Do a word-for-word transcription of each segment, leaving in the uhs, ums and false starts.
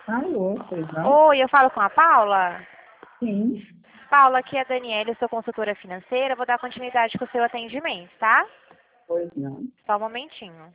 Alô, pois não? Oi, eu falo com a Paula? Sim, Paula, aqui é a Daniela, eu sou consultora financeira, vou dar continuidade com o seu atendimento, tá? pois não. Só um momentinho.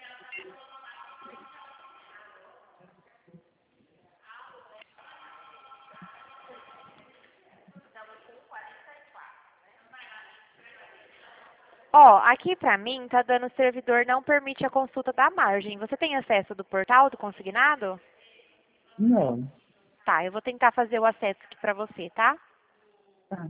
Ó, aqui pra mim tá dando servidor não permite a consulta da margem. Você tem acesso do portal do consignado? Não. Tá, eu vou tentar fazer o acesso aqui pra você, tá? Tá.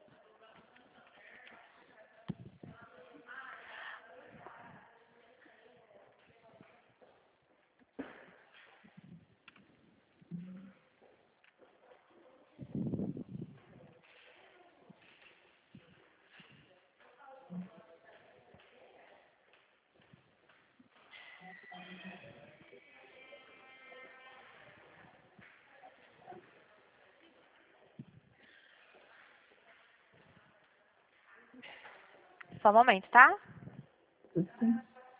Só um momento, tá? Tudo bem.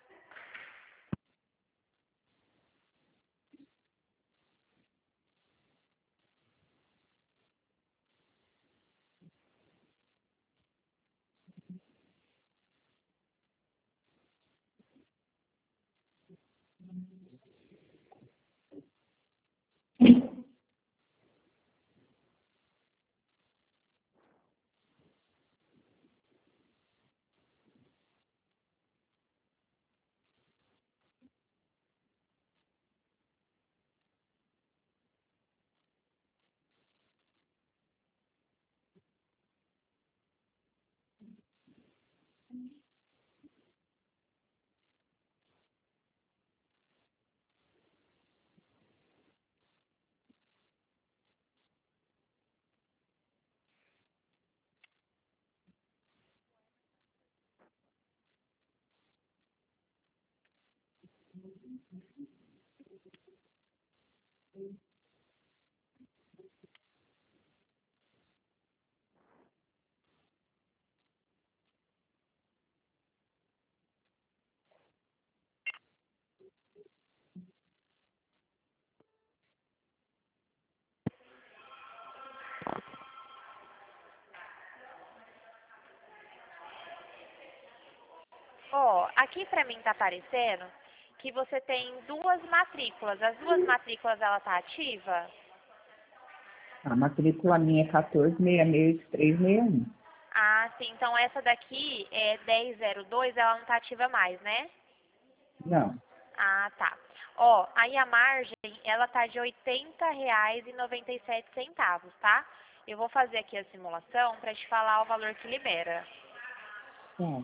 Ó, aqui pra mim tá aparecendo que você tem duas matrículas. As duas matrículas, ela tá ativa? A matrícula minha é quatorze, seis seis, três seis um. Ah, sim. Então essa daqui é dez zero dois, ela não tá ativa mais, né? Não. Ah, tá. Ó, aí a margem, ela tá de oitenta reais e noventa e sete centavos, tá? Eu vou fazer aqui a simulação para te falar o valor que libera. Tá.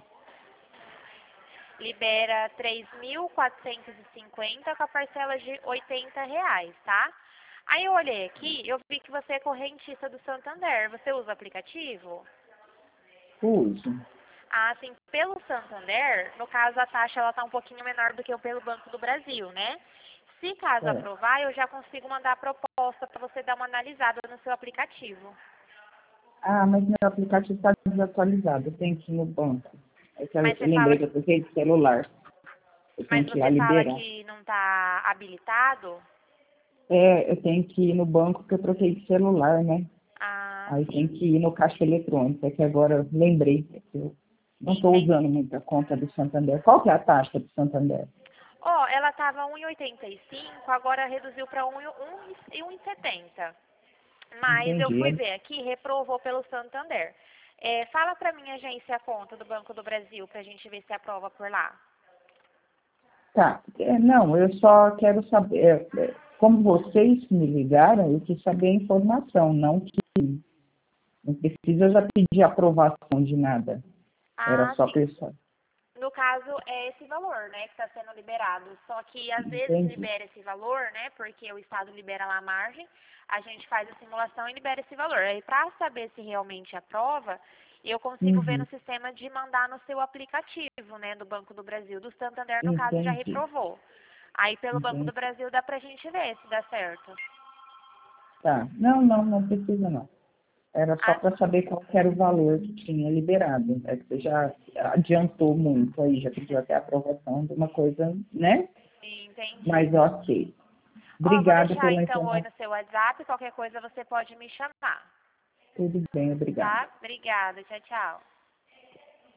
Libera três mil quatrocentos e cinquenta com a parcela de oitenta reais, tá? Aí eu olhei aqui, eu vi que você é correntista do Santander. Você usa o aplicativo? Uso. Ah, sim, pelo Santander, no caso a taxa ela tá um pouquinho menor do que o pelo Banco do Brasil, né? Se caso É. aprovar, eu já consigo mandar a proposta para você dar uma analisada no seu aplicativo. Ah, mas meu aplicativo está desatualizado. Eu tenho que ir no banco. É que eu Mas eu você fala, lembrei que eu troquei de celular. Eu mas tenho que ir lá você fala liberar. que não está habilitado? É, eu tenho que ir no banco porque eu troquei de celular, né? Ah, Aí tem sim, que ir no caixa eletrônico. É que agora eu lembrei que eu não estou entendi. usando muito a conta do Santander. Qual que é a taxa do Santander? Ó, ela estava um e oitenta e cinco, agora reduziu para um e um e setenta. Mas eu fui Entendi. ver aqui, reprovou pelo Santander. É, fala para mim, agência, a conta do Banco do Brasil, para a gente ver se aprova por lá. Tá. É, não, eu só quero saber, é, é, como vocês me ligaram, eu quis saber a informação, não que não precisa já pedir aprovação de nada. Era Ah, só sim. pessoal. No caso, é esse valor, né, que está sendo liberado. Só que às vezes Entendi. libera esse valor, né, porque o Estado libera lá a margem, a gente faz a simulação e libera esse valor. Aí, para saber se realmente aprova, eu consigo ver Uhum. no sistema de mandar no seu aplicativo, né, do Banco do Brasil. Do Santander, no caso, já Entendi. reprovou. Aí, pelo Banco do Entendi. Brasil, dá pra gente ver se dá certo. Tá. Não, não, não precisa não. Era só Ah, para saber qual que era o valor que tinha liberado. É que você já adiantou muito aí, já pediu até a aprovação de uma coisa, né? entendi. Mas ok. Obrigada Ó, vou deixar pela então oi informação. no seu WhatsApp, qualquer coisa você pode me chamar. Tudo bem, obrigada. Tá? Obrigada, tchau, tchau.